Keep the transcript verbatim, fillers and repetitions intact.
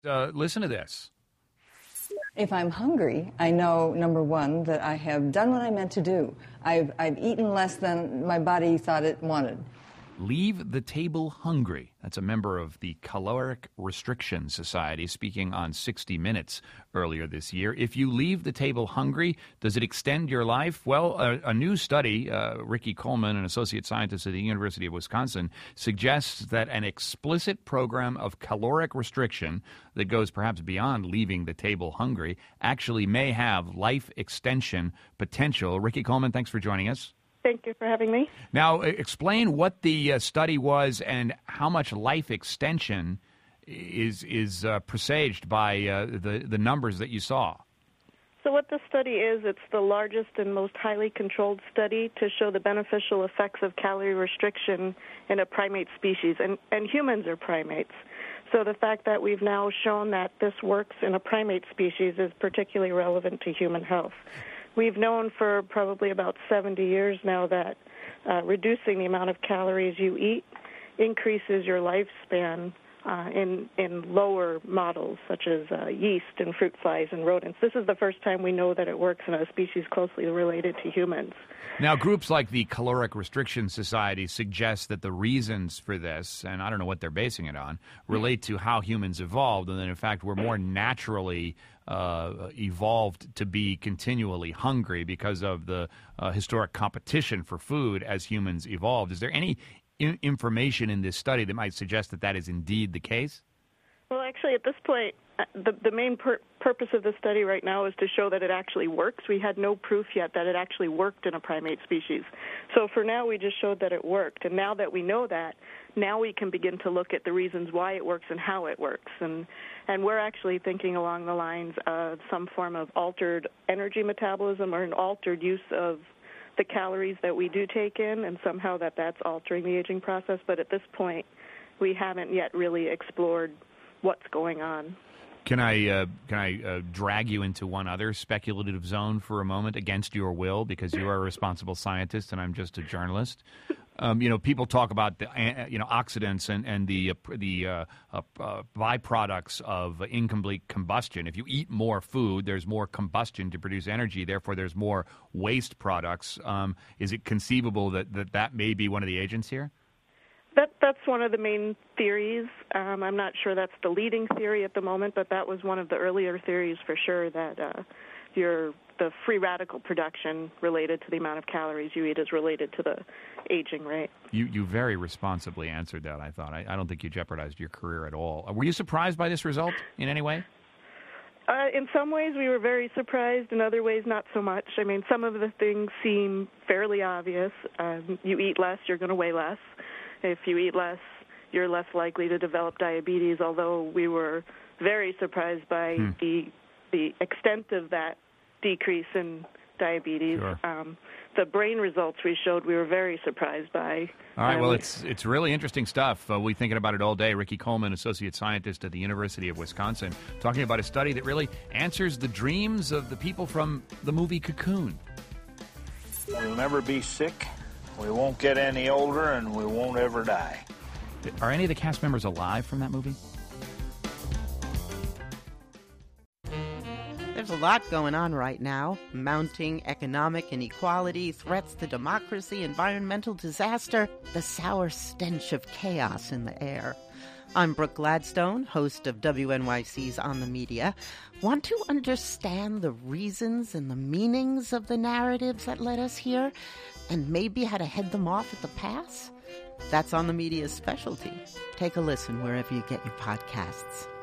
Uh, listen to this. If I'm hungry, I know, number one, that I have done what I meant to do. I've, I've eaten less than my body thought it wanted. Leave the table hungry. That's a member of the Caloric Restriction Society speaking on sixty minutes earlier this year. If you leave the table hungry, does it extend your life? Well, a, a new study, uh, Ricky Coleman, an associate scientist at the University of Wisconsin, suggests that an explicit program of caloric restriction that goes perhaps beyond leaving the table hungry actually may have life extension potential. Ricky Coleman, thanks for joining us. Thank you for having me. Now, explain what the uh, study was and how much life extension is is uh, presaged by uh, the, the numbers that you saw. So what the study is, it's the largest and most highly controlled study to show the beneficial effects of calorie restriction in a primate species, and, and humans are primates. So the fact that we've now shown that this works in a primate species is particularly relevant to human health. We've known for probably about seventy years now that uh, reducing the amount of calories you eat increases your lifespan uh, in in lower models such as uh, yeast and fruit flies and rodents. This is the first time we know that it works in a species closely related to humans. Now, groups like the Caloric Restriction Society suggest that the reasons for this, and I don't know what they're basing it on, relate to how humans evolved, and that, in fact, we're more naturally uh, evolved to be continually hungry because of the uh, historic competition for food as humans evolved. Is there any I- information in this study that might suggest that that is indeed the case? Well, actually, at this point, the, the main pur- purpose of the study right now is to show that it actually works. We had no proof yet that it actually worked in a primate species. So for now, we just showed that it worked. And now that we know that, now we can begin to look at the reasons why it works and how it works. And, and we're actually thinking along the lines of some form of altered energy metabolism or an altered use of the calories that we do take in, and somehow that that's altering the aging process. But at this point, we haven't yet really explored what's going on. Can I uh, can I uh, drag you into one other speculative zone for a moment against your will, because you are a responsible scientist and I'm just a journalist? Um, you know, people talk about the uh, you know oxidants and and the uh, the uh, uh, uh, byproducts of incomplete combustion. If you eat more food, there's more combustion to produce energy. Therefore, there's more waste products. Um, is it conceivable that, that that may be one of the agents here? That that's one of the main theories. Um, I'm not sure that's the leading theory at the moment, but that was one of the earlier theories for sure, that uh, your the free radical production related to the amount of calories you eat is related to the aging rate. You you very responsibly answered that, I thought. I, I don't think you jeopardized your career at all. Were you surprised by this result in any way? Uh, in some ways, we were very surprised. In other ways, not so much. I mean, some of the things seem fairly obvious. Um, you eat less, you're going to weigh less. If you eat less, you're less likely to develop diabetes, although we were very surprised by hmm. the the extent of that decrease in diabetes. Sure. Um, the brain results we showed, we were very surprised by. All right, um, well, it's it's really interesting stuff. Uh, we're thinking about it all day. Ricky Coleman, associate scientist at the University of Wisconsin, talking about a study that really answers the dreams of the people from the movie Cocoon. We'll never be sick. We won't get any older, and we won't ever die. Are any of the cast members alive from that movie? There's a lot going on right now. Mounting economic inequality, threats to democracy, environmental disaster, the sour stench of chaos in the air. I'm Brooke Gladstone, host of W N Y C's On the Media. Want to understand the reasons and the meanings of the narratives that led us here, and maybe how to head them off at the pass? That's On the Media's specialty. Take a listen wherever you get your podcasts.